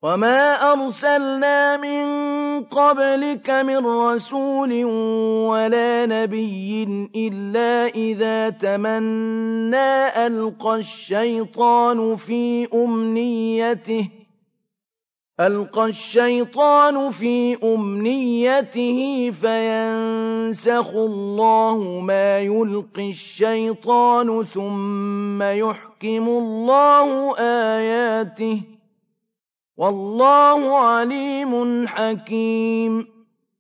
وَمَا أَرْسَلْنَا مِن قَبْلِكَ مِن رَّسُولٍ وَلَا نَبِيٍّ إِلَّا إِذَا تَمَنَّىٰ أَلْقَى الشَّيْطَانُ فِي أُمْنِيَّتِهِ فَيَنسَخُ اللَّهُ مَا يُلْقِي الشَّيْطَانُ ثُمَّ يُحْكِمُ اللَّهُ آيَاتِهِ ۗ وَاللَّهُ عَلِيمٌ حَكِيمٌ